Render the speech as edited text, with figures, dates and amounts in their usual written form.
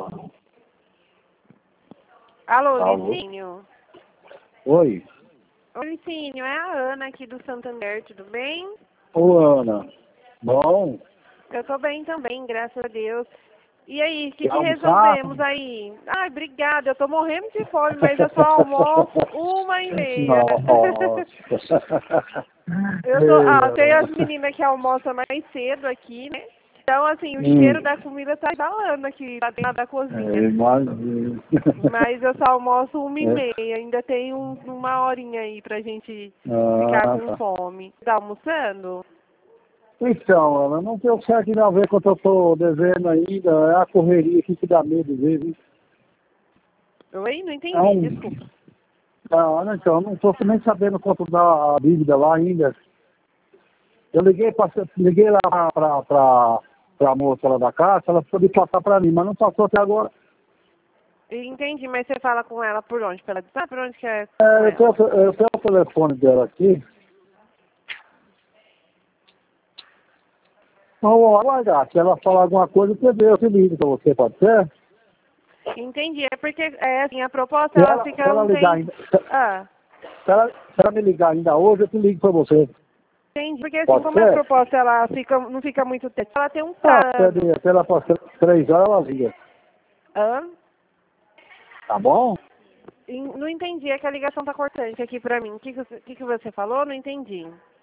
Alô, Alô? Licínio. Oi. Oi, Licínio, é a Ana aqui do Santander, tudo bem? Ô, Ana. Bom, Eu tô bem também, graças a Deus. E aí, o que quer que almoçar? resolvemos aí? Ai, obrigada, eu tô morrendo de fome, mas eu só almoço 1h30. Nossa. Tem as meninas que almoçam mais cedo aqui, né? Então, assim, o cheiro da comida tá exalando aqui lá dentro da cozinha. Imagina. Mas eu só almoço 1h30, É. ainda tem uma horinha aí pra gente ficar Ah, com tá. fome. Tá almoçando? Então, Ana, não tenho certo ainda a ver quanto eu tô devendo ainda. É a correria aqui que dá medo mesmo. Oi? Não É entendi, um... desculpa. Não, então, não tô nem sabendo quanto dá a dívida lá ainda. Eu liguei lá pra moça lá da casa, ela pôde passar pra mim, mas não passou até agora. Entendi, mas você fala com ela por onde? Pela WhatsApp? Por onde que é com É, ela? eu tenho o telefone dela aqui. Vamos aguardar. Se ela falar alguma coisa, eu te ligo pra você, pode ser? Entendi, é porque, assim, a proposta, Se ela ela, se fica ela um ligar tempo... ainda, Ah, se ela me ligar ainda hoje, eu te ligo pra você. entendi, porque assim, Pode como a ser? proposta, não fica muito tempo, ela tem um Ah, prazo. se ela passar 3 horas, ela liga. Hã? Tá bom? Não entendi, é que a ligação tá cortante aqui pra mim. O que você falou? Não entendi.